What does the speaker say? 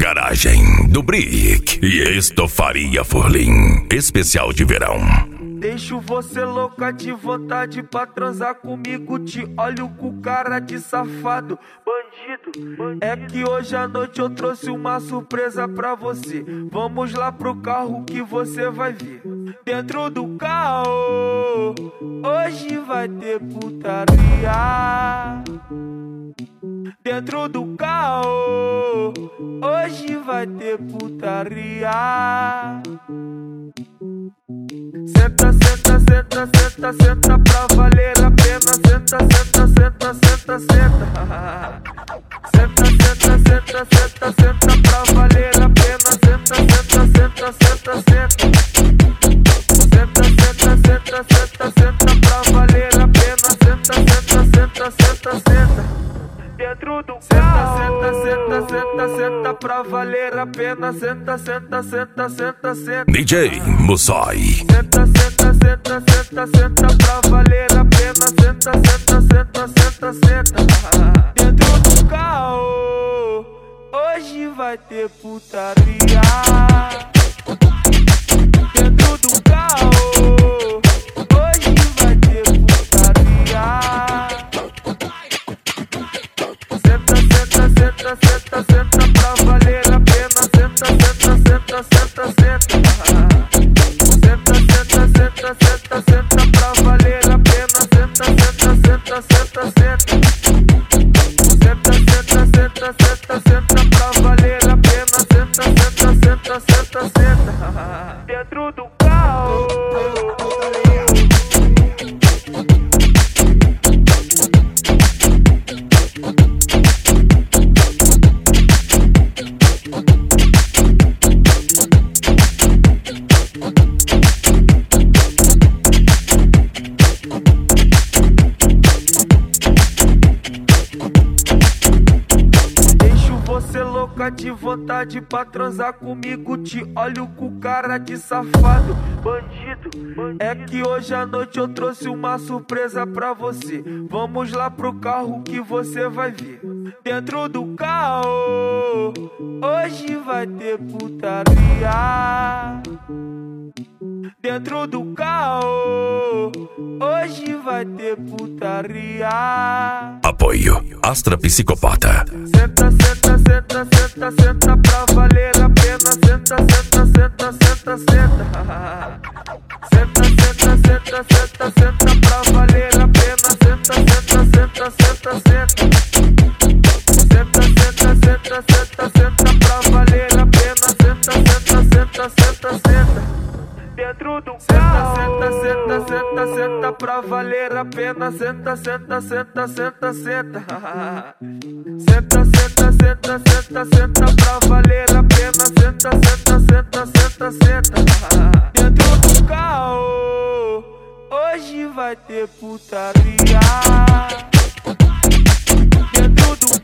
garagem do Brick e Estofaria Furlim, especial de verão. Deixo você louca de vontade pra transar comigo. Te olho com cara de safado, bandido. É que hoje à noite eu trouxe uma surpresa pra você. Vamos lá pro carro que você vai ver. Dentro do carro, hoje vai ter putaria. Dentro do carro, hoje vai ter putaria. Senta, senta, senta, senta, senta pra valer a pena. Senta, senta, senta, senta, senta. Senta, senta, senta, senta, senta pra valer a pena. Senta, senta, senta, senta, senta. Senta, senta, senta, senta, senta pra valer a pena. Senta, senta, senta, senta, senta. Dentro do carro. Senta, senta, senta, senta pra valer a pena. Senta, senta, senta, senta, senta. DJ Mussai. Senta, senta, senta, senta, senta pra valer a pena. Senta, senta, senta, senta, senta. Dentro do carro, hoje vai ter putaria. Dentro do carro, hoje vai ter putaria. Senta, senta, senta, senta, senta pra valer a pena. Senta, senta, senta, senta, senta. Senta, senta, senta, senta, senta pra valer a pena. Senta, senta, senta, senta, senta. Senta, senta, senta, senta, senta pra valer a pena. Senta, senta, senta, senta, senta. Dentro do carro. Você louca de vontade pra transar comigo. Te olho com cara de safado, bandido. É que hoje à noite eu trouxe uma surpresa pra você. Vamos lá pro carro que você vai ver. Dentro do carro, hoje vai ter putaria. Dentro do carro, hoje vai ter putaria. Apoio Astra Psicopata. Senta, senta, senta, senta, senta pra valer a pena. Senta, senta, senta, senta, senta. Senta, senta, senta, senta, senta pra valer a pena. Senta, senta, senta, senta, senta. Senta, senta, senta, senta, senta pra valer a pena. Senta, senta, senta, senta, senta. Dentro do carro. Senta, senta, senta, senta pra valer a pena. Senta, senta, senta, senta, senta. Senta, senta, senta, senta, senta pra valer a pena. Senta, senta, senta, senta, senta. Dentro do carro, hoje vai ter putaria. Dentro do